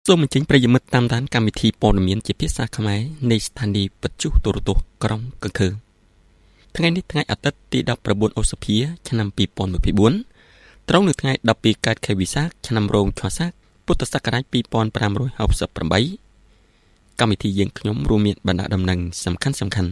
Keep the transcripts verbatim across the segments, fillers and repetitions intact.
សូមអញ្ជើញប្រិយមិត្តតាមដានកម្មវិធីព័ត៌មានជាភាសាខ្មែរនៃស្ថានីយ៍វិទ្យុទូរទស្សន៍ក្រុងកង្ឃើថ្ងៃនេះថ្ងៃអាទិត្យទីដប់ប្រាំបួនឧសភាឆ្នាំពីរពាន់ยี่สิบสี่ត្រូវនៅថ្ងៃដប់ពីរកើតខែវិសាខឆ្នាំរោងឆាសាពុទ្ធសករាជពីរពាន់ប្រាំរយហកសិបប្រាំបីកម្មវិធីយើងខ្ញុំរួមមានបណ្ដាដំណឹងសំខាន់សំខាន់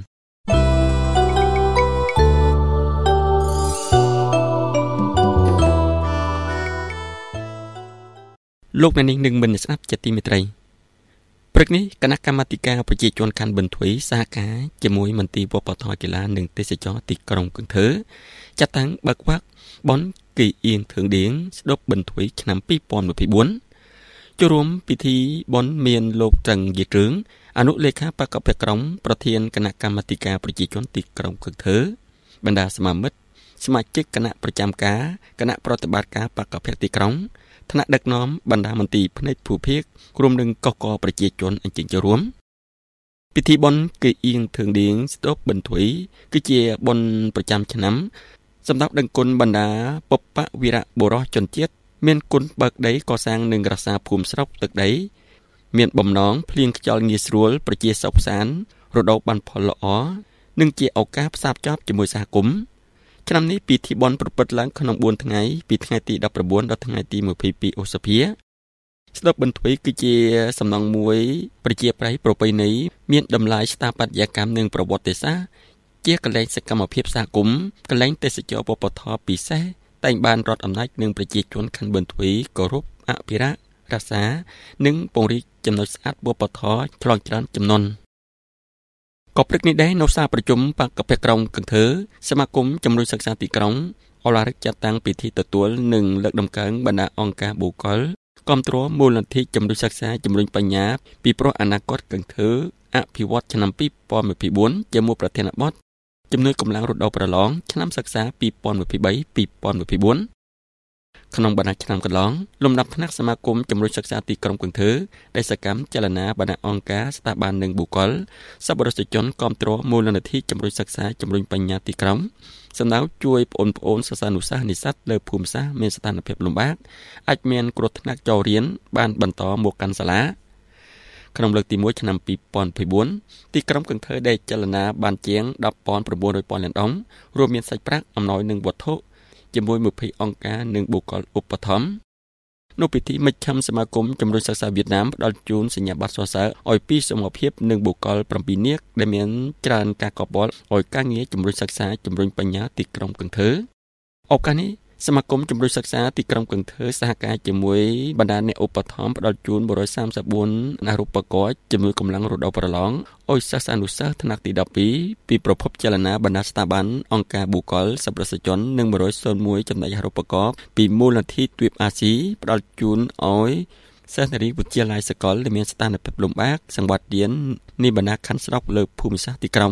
លោកអ្នកនាងនឹងមិនស្ដាប់ចិត្តទីមេត្រីព្រឹកនេះគណៈកម្មាធិការប្រជាជនខណ្ឌបន្ទាយសហការជាមួយមន្ទីរវប្បធម៌កីឡានិងទេសចរទីក្រុងកង្ឃើចាត់តាំងបើកវ៉ាក់បនគីអៀងធឿងឌៀងស្ដប់បន្ទាយឆ្នាំពីរពាន់ยี่สิบสี่ចូលរួមពិធីបនមានលោកត្រឹងយេគ្រឿងអនុលេខាបកពក្រុងប្រធានគណៈកម្មាធិការប្រជាជនទីក្រុងកង្ឃើបណ្ដាសមាមិត្តសមាជិកគណៈប្រចាំការគណៈប្រតិបត្តិការបកពទីក្រុងថ្នាក់ដឹកនាំបណ្ដាមន្ទីរផ្នែកភូភាគរួមនឹងកកប្រជាជនអញ្ជើញចូលរួមពិធីបុណ្យគីអៀងធឿងឌៀងស្ដប់បន្ទាយគឺជាបុណ្យប្រចាំឆ្នាំសម្រាប់ដឹងគុណបណ្ដាបុព្វវីរបុរសជនជាតិមានគុណបើកដីកសាងនិងរក្សាភូមិស្រុកទឹកដីមានបំណងភ្លៀងខ្យល់ងាយស្រួលប្រជាសុខសាន្តរដូវបានផលល្អនិងជាឱកាសផ្សារភ្ជាប់ជាមួយសហគមន៍ឆ្នាំនេះពិធីបុណ្យប្រព្រឹត្តឡើងក្នុងបួនថ្ងៃពីថ្ងៃទីដប់ប្រាំបួនដល់ថ្ងៃទីยี่สิบสี่ឧសភាស្ដប់បន្ទាយគឺជាសំណង់មួយប្រជាប្រិយប្រពៃណីមានតម្លៃស្ថាបត្យកម្មនិងប្រវត្តិសាស្ត្រជាកន្លែងសកម្មភាពសហគមន៍កន្លែងទេសចរវប្បធម៌ពិសេសតែងបានរដ្ឋអំណាចនិងប្រជាជនខណ្ឌបន្ទាយគោរពអភិរក្សរក្សានិងពង្រីកចំណុចស្អាតវប្បធម៌ឆ្លងច្រើនចំនួនក៏ព្រឹកនេះដែរនៅសាលប្រជុំបកពក្រុងកង្ឃើសមាគមជំរុញសិក្សាទីក្រុងអឡារិកចាត់តាំងពិធីទទួលនិងលើកដំកើងបណ្ដាអង្គការបុគ្គលគាំទ្រមូលនិធិជំរុញសិក្សាជំរុញបញ្ញាពីព្រោះអនាគតកង្ឃើអភិវឌ្ឍឆ្នាំពីរពាន់ยี่สิบสี่ជាមួយប្រធានបទជំនួយកម្លាំងរដូវប្រឡងឆ្នាំសិក្សាពីរពាន់ยี่สิบสาม ពីរពាន់ยี่สิบสี่ក្នុងបណ្ដាឆ្នាំកន្លងលំដាប់ថ្នាក់សមាគមជំរុញសិក្សាទីក្រុងកង្ឃើដែលសកម្មចលនាបណ្ដាអង្គការស្ថាប័ននិងបុគ្គលសប្បុរសជនគាំទ្រមូលនិធិជំរុញសិក្សាជំរុញបញ្ញាទីក្រុងសំដៅជួយបងប្អូនសិស្សានុសិស្សនិស្សិតលើភូមិសាស្ត្រមានស្ថានភាពលំបាកអាចមានគ្រោះថ្នាក់ចូលរៀនបានបន្តមកកាន់សាលាក្នុងលើកទីមួយឆ្នាំពីរពាន់ยี่สิบสี่ទីក្រុងកង្ឃើដែលចលនាបានជាងដប់ពាន់ប្រាំបួនរយពាន់លានដុល្លាររួមមានសាច់ប្រាក់អំណោយនិងវត្ថុជាមួយยี่สิบអង្គការនិងបុគ្គលឧបត្ថម្ភនៅពិធីមជ្ឈមសមាគមជំរុញសិក្សាវៀតណាមផ្ដល់ជូនសញ្ញាបត្រសរសើរឲ្យពីសមត្ថភាពនិងបុគ្គលប្រាំពីរនាក់ដែលមានច្រើនការកបល់ឲ្យការងារជំរុញសិក្សាជំរុញបញ្ញាទីក្រុងកង្ឃើឱកាសនេះសមាគមជំរុញសិក្សាទីក្រុងកង្ឃើសហការជាមួយបណ្ដាអ្នកឧបត្ថម្ភផ្ដល់ជូនone hundred thirty-fourអាហារូបករណ៍ជំនួយកម្លាំងរដូវប្រឡងឲ្យសិស្សអនុសិស្សថ្នាក់ទីដប់ពីរពីប្រភពចលនាបណ្ដាស្ថាប័នអង្គការបុគ្គលសប្បុរសជននិងone hundred oneចំណែកអាហារូបករណ៍ពីមូលនិធិទ្វីបអាស៊ីផ្ដល់ជូនឲ្យសិស្សនារីវិទ្យាល័យសកលដែលមានស្ថានភាពលំបាកសង្វាតរៀននៃបណ្ដាខណ្ឌស្រុកលើភូមិសាស្ត្រទីក្រុង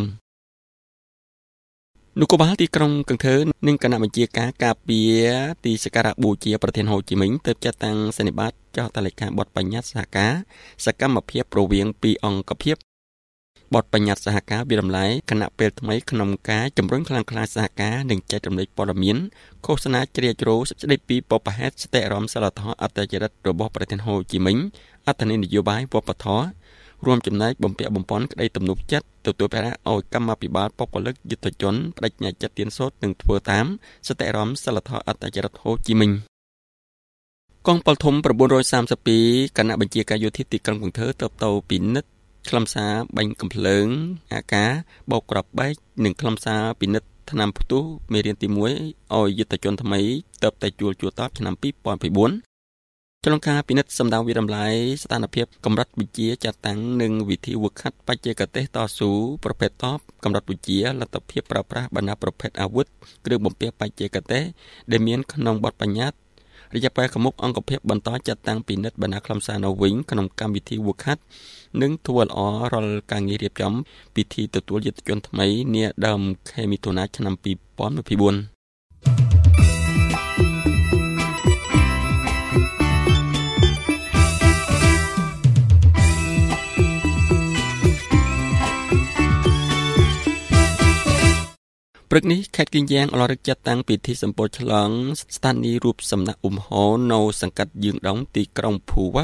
នគរបាលទីក្រុងកង្ឃើនិងគណៈបញ្ជាការការពារទីសក្ការៈបូជាប្រធានហូជីមិញទើបចាត់តាំងសន្និបាតចុះតឡេកាបទបញ្ញត្តិសហការសកម្មភាពរវាងពីរអង្គភាពបទបញ្ញត្តិសហការវិរំលែគណៈពេលថ្មីក្នុងការជំរុញខ្លាំងក្លាសហការនិងចែករំលែកព័ត៌មានឃោសនាជ្រាបជ្រៅស្ដីពីបបហេតុស្ថិរមសិលធម៌អត្តចរិតរបស់ប្រធានហូជីមិញអត្ថនយោបាយវប្បធម៌រួមចំណែកបំពាក់បំពន់ក្តីទំនុកចិត្តទទួលប្រាក់ឲ្យកម្មាភិបាលបុគ្គលិកយុទ្ធជនបដិញ្ញាចិត្តទៀនសូត្រនិងធ្វើតាមសតិរមសិលធម៌អត្តចរិតហូជីមិញកងពលធំnine hundred thirty-twoគណៈបញ្ជាការយោធាទីក្រុងកង្ឃើតបតោពិនិត្យខ្លឹមសារបាញ់កំភ្លើងអាការបោកក្របបែកនិងខ្លឹមសារពិនិត្យថ្នាំផ្ទុះមេរៀនទីoneឲ្យយុទ្ធជនថ្មីតបតែជួលជួលតបឆ្នាំពីរពាន់ยี่สิบสี่ចលនាការពិនិត្យសម្ដៅវិរំលាយស្ថានភាពកម្រិតវិជាចាត់តាំងនិងវិធីវឹកហាត់បច្ចេកទេសតស៊ូប្រភេទតបកម្រិតវិជាលទ្ធភាពប្រើប្រាស់បណ្ដាប្រភេទអាវុធគ្រឿងបំពាក់បច្ចេកទេសដែលមានក្នុងបទបញ្ញត្តិរយៈពេលខាងមុខអង្គភាពបន្តចាត់តាំងពិនិត្យបណ្ដាខ្លឹមសារនៅវិញក្នុងកម្មវិធីវឹកហាត់និងធ្វើល្អរាល់ការងាររៀបចំពិធីទទួលយុទ្ធជនថ្មីនាដើមខែមិថុនាឆ្នាំពីរពាន់ยี่สิบสี่ព្រឹកនេះខេត្តកៀនយ៉ាងអឡរិកចាត់តាំងពិធីសម្ពោធឆ្លងស្ថានីយ៍រូបសំណាកអ៊ុំហោនៅសង្កាត់យើងដងទីក្រុងភូវ៉ាក់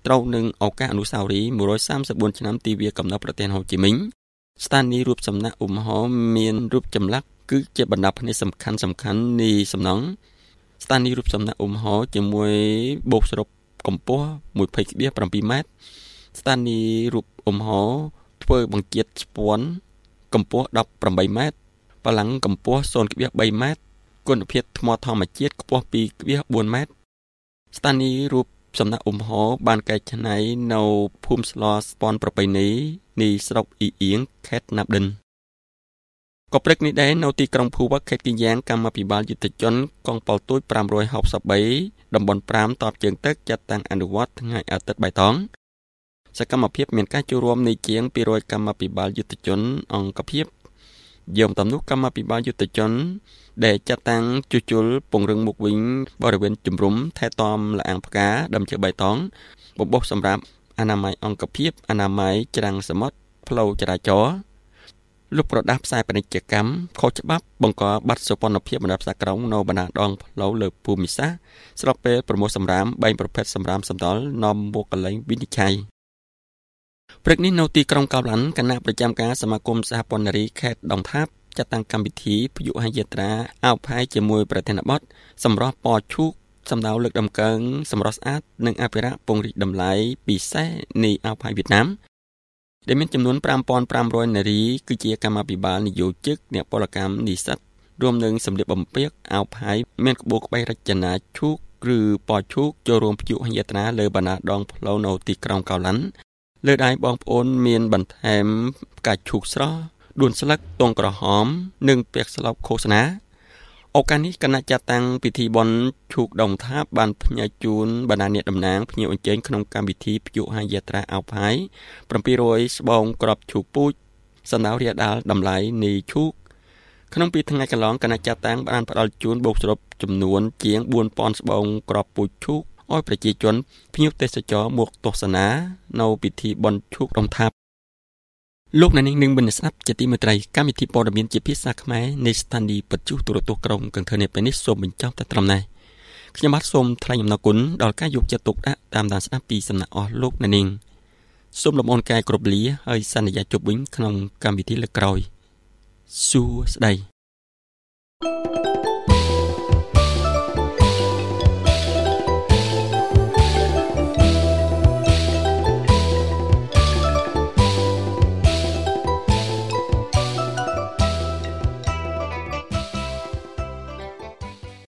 ត្រូវនឹងឱកាសអនុស្សាវរីយ៍một trăm ba mươi tưឆ្នាំទីវាកំណើតប្រទេសហូជីមិញស្ថានីយ៍រូបសំណាកឧមហរមានរូបចម្លាក់គឺជាបណ្ដាភ្នែកសំខាន់សំខាន់នៃសំណង់ស្ថានីយ៍រូបសំណាកឧមហរជាមួយបូកសរុបកម្ពស់ยี่สิบจุดเจ็ดម៉ែត្រស្ថានីយ៍រូបឧមហរធ្វើបង្គាតស្ពាន់កម្ពស់ដប់ប្រាំបីម៉ែត្របល្ល័ង្កកម្ពស់ศูนย์จุดสามម៉ែត្រគុណភាពថ្មធម្មជាតិខ្ពស់twoจุดสี่ម៉ែត្រស្ថានីយ៍រូបសំណាកឧមហរបានកែច្នៃនៅភូមិស្លស្ពាន់ប្រពៃណីនៃស្រុកអ៊ីអៀងខេត្តណាប់ឌិនក៏ព្រឹកនេះដែរនៅទីក្រុងភូវឹកខេត្តគីយ៉ាងកម្មាភិបាលយុទ្ធជនកងពលទូចfive six threeតំបន់fiveតបជើងទឹកចាត់តាំងអនុវត្តថ្ងៃអាទិត្យបៃតងសកម្មភាពមានការចូលរួមនៃជាងtwo hundredកម្មាភិបាលយុទ្ធជនអង្គភាពយោមតំណុះកម្មាភិបាលយុទ្ធជនដែលចាត់តាំងជួសជុលពង្រឹងមុខវិញបរិវេណជំរំថែទាំលអាងផ្កាដើមឈើបៃតងបំបុះសម្រាប់អនាម័យអង្គភាពអនាម័យច្រាំងសមុទ្រផ្លូវចរាចរណ៍លុបប្រដាប់ផ្សាយពាណិជ្ជកម្មខុសច្បាប់បង្កបាត់សុពន្ធភាពបណ្ដាផ្សារក្រុងនៅបណ្ដាដងផ្លូវលើភូមិសាស្ត្រស្របពេលប្រមូលសម្រាមបែងប្រភេទសម្រាមសំដល់នាំមកកលែងវិនិច្ឆ័យព្រឹកនេះនៅទីក្រុងកោះឡានគណៈប្រចាំការសមាគមសហព័ន្ធនារីខេត្តដងថាបចាត់តាំងកម្មវិធីពយុហយាត្រាអោផាយជាមួយប្រធានបទសម្រស់ពណ៌ឈូកសម្ដៅលើកដំកើងសម្រស់ស្អាតនិងអភិរក្សពង្រីកតម្លៃពិសេសនៃអោផាយវៀតណាមដែលមានចំនួនfive thousand five hundredនារីគឺជាកម្មាភិបាលនយោជិកអ្នកពលកម្មនិស្សិតរួមនឹងសម្លៀកបំពាក់អោផាយមានក្បូរក្បាច់រចនាឈូកឬពណ៌ឈូកចូលរួមពយុហយាត្រាលើបណ្ដាដងផ្លូវនៅទីក្រុងកោះឡានលើដៃបងប្អូនមានបន្ថែមផ្កាឈូកស្រស់ដួនស្លឹកទងក្រហមនិងពាក្យស្លោកឃោសនាឱកាសនេះគណៈចាត់តាំងពិធីបុណ្យឈូកដងថាបបានផ្ញើជូនបណ្ដាអ្នកតំណាងភ្ញៀវអញ្ជើញក្នុងកម្មវិធីពយុហយាត្រាអោផាយseven hundredស្បោងក្របឈូកពូជសម្ដៅរាលដាលតម្លៃនៃឈូកក្នុងពីថ្ងៃកន្លងគណៈចាត់តាំងបានផ្ដល់ជូនបូកសរុបចំនួនជាងfour thousandស្បោងក្របពូជឈូកឲ្យប្រជាជនភ្ញៀវទេសចរមកទស្សនានៅពិធីបុណ្យឈូកដងថាបលោកអ្នកនាងនឹងបានស្ដាប់ជាទីមេត្រីកម្មវិធីព័ត៌មានជាភាសាខ្មែរនៃស្ថានីយ៍បទទូរទស្សន៍ក្រុងកង្កើនេះពេលនេះសូមបញ្ចប់តែត្រឹមនេះខ្ញុំបាទសូមថ្លែងអំណរគុណដល់ការយកចិត្តទុកដាក់តាមដានស្ដាប់ពីសំណាក់អស់លោកអ្នកនាងសូមលំអរកាយគ្រប់លាហើយសន្យាជប់វិញក្នុងកម្មវិធីលើកក្រោយសួស្ដី